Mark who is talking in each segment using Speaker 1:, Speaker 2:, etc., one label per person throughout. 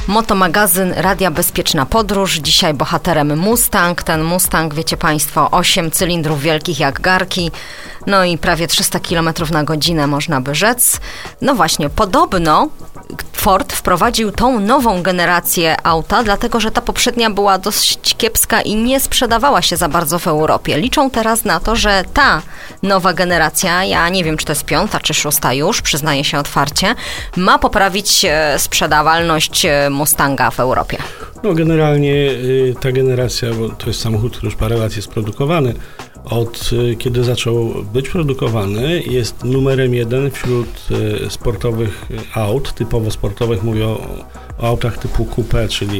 Speaker 1: Motomagazyn Radia Bezpieczna Podróż. Dzisiaj bohaterem Mustang. Ten Mustang, wiecie Państwo, 8 cylindrów wielkich jak garki, no i prawie 300 km na godzinę można by rzec. No właśnie, podobno Ford wprowadził tą nową generację auta, dlatego że ta poprzednia była dość kiepska i nie sprzedawała się za bardzo w Europie. Liczą teraz na to, że ta nowa generacja, ja nie wiem, czy to jest 5. czy 6. już, przyznaję się otwarcie, ma poprawić sprzedawalność Mustanga w Europie.
Speaker 2: No generalnie ta generacja, bo to jest samochód, który już parę lat jest produkowany, od kiedy zaczął być produkowany, jest numerem 1 wśród sportowych aut, typowo sportowych. Mówię o autach typu coupé, czyli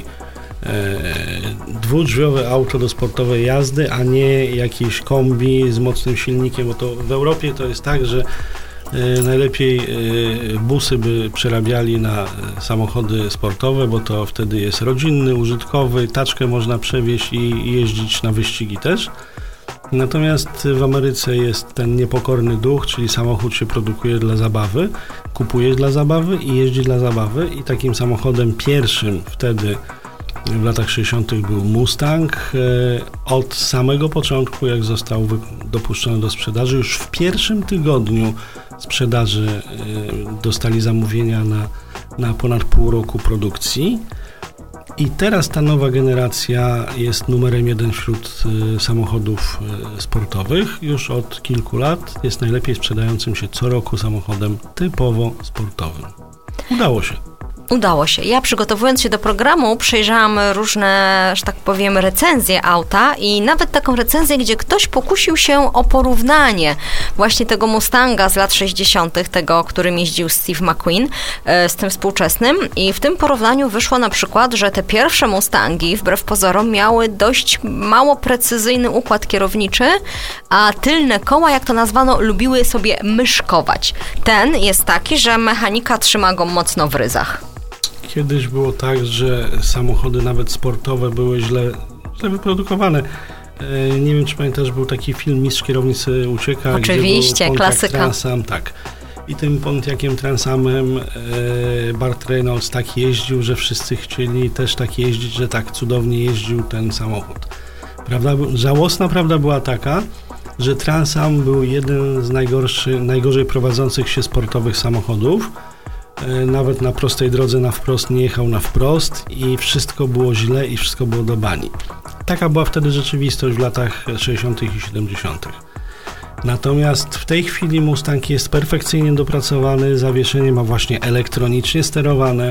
Speaker 2: dwudrzwiowe auto do sportowej jazdy, a nie jakieś kombi z mocnym silnikiem, bo to w Europie to jest tak, że najlepiej busy by przerabiali na samochody sportowe, bo to wtedy jest rodzinny, użytkowy, taczkę można przewieźć i jeździć na wyścigi też. Natomiast w Ameryce jest ten niepokorny duch, czyli samochód się produkuje dla zabawy, kupuje dla zabawy i jeździ dla zabawy, i takim samochodem pierwszym wtedy w latach 60. był Mustang. Od samego początku, jak został dopuszczony do sprzedaży, już w pierwszym tygodniu sprzedaży dostali zamówienia na ponad pół roku produkcji. I teraz ta nowa generacja jest numerem 1 wśród samochodów sportowych. Już od kilku lat jest najlepiej sprzedającym się co roku samochodem typowo sportowym. Udało się.
Speaker 1: Ja, przygotowując się do programu, przejrzałam różne, że tak powiem, recenzje auta i nawet taką recenzję, gdzie ktoś pokusił się o porównanie właśnie tego Mustanga z lat 60., tego, którym jeździł Steve McQueen, z tym współczesnym, i w tym porównaniu wyszło na przykład, że te pierwsze Mustangi, wbrew pozorom, miały dość mało precyzyjny układ kierowniczy, a tylne koła, jak to nazwano, lubiły sobie myszkować. Ten jest taki, że mechanika trzyma go mocno w ryzach.
Speaker 2: Kiedyś było tak, że samochody nawet sportowe były źle wyprodukowane. Nie wiem, czy pamiętasz, był taki film Mistrz Kierownicy Ucieka.
Speaker 1: Oczywiście,
Speaker 2: gdzie
Speaker 1: klasyka.
Speaker 2: Transam, tak. I tym Pontiaciem Transamem Burt Reynolds tak jeździł, że wszyscy chcieli też tak jeździć, że tak cudownie jeździł ten samochód. Żałosna prawda była taka, że Transam był jeden z najgorzej prowadzących się sportowych samochodów. Nawet na prostej drodze na wprost nie jechał na wprost i wszystko było źle i wszystko było do bani. Taka była wtedy rzeczywistość w latach 60. i 70. Natomiast w tej chwili Mustang jest perfekcyjnie dopracowany, zawieszenie ma właśnie elektronicznie sterowane,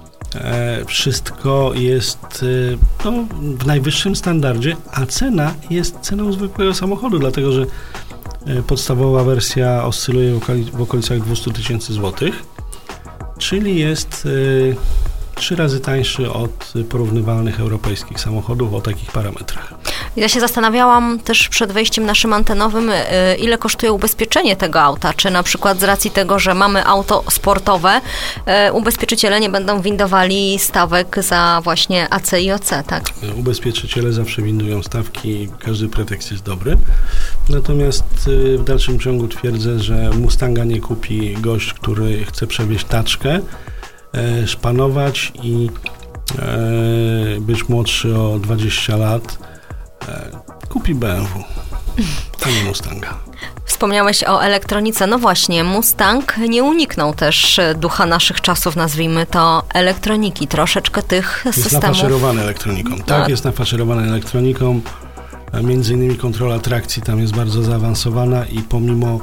Speaker 2: wszystko jest w najwyższym standardzie, a cena jest ceną zwykłego samochodu, dlatego że podstawowa wersja oscyluje w okolicach 200 000 złotych. Czyli jest 3 razy tańszy od porównywalnych europejskich samochodów o takich parametrach.
Speaker 1: Ja się zastanawiałam też przed wejściem naszym antenowym, ile kosztuje ubezpieczenie tego auta. Czy na przykład z racji tego, że mamy auto sportowe, ubezpieczyciele nie będą windowali stawek za właśnie AC i OC, tak?
Speaker 2: Ubezpieczyciele zawsze windują stawki i każdy pretekst jest dobry. Natomiast w dalszym ciągu twierdzę, że Mustanga nie kupi gość, który chce przewieźć taczkę, szpanować i być młodszy o 20 lat. Kupi BMW, a nie Mustanga.
Speaker 1: Wspomniałeś o elektronice. No właśnie, Mustang nie uniknął też ducha naszych czasów, nazwijmy to, elektroniki. Troszeczkę tych systemów...
Speaker 2: Jest nafaszerowany elektroniką. Tak, jest nafaszerowany elektroniką. Między innymi kontrola trakcji tam jest bardzo zaawansowana i pomimo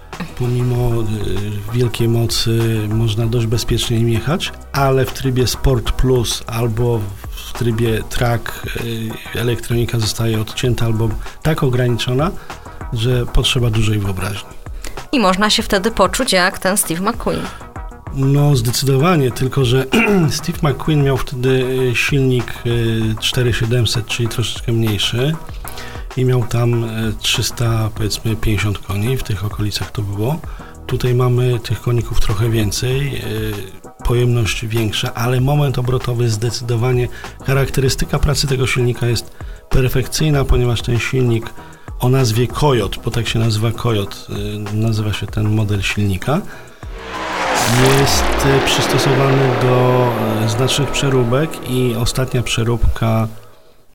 Speaker 2: wielkiej mocy można dość bezpiecznie im jechać, ale w trybie Sport Plus albo w trybie Track elektronika zostaje odcięta albo tak ograniczona, że potrzeba dużej wyobraźni.
Speaker 1: I można się wtedy poczuć jak ten Steve McQueen.
Speaker 2: No zdecydowanie, tylko że Steve McQueen miał wtedy silnik 4700, czyli troszeczkę mniejszy i miał tam 350 koni, w tych okolicach to było. Tutaj mamy tych koników trochę więcej, pojemność większa, ale moment obrotowy zdecydowanie, charakterystyka pracy tego silnika jest perfekcyjna, ponieważ ten silnik o nazwie Coyote, bo tak się nazywa Coyote, nazywa się ten model silnika, jest przystosowany do znacznych przeróbek i ostatnia przeróbka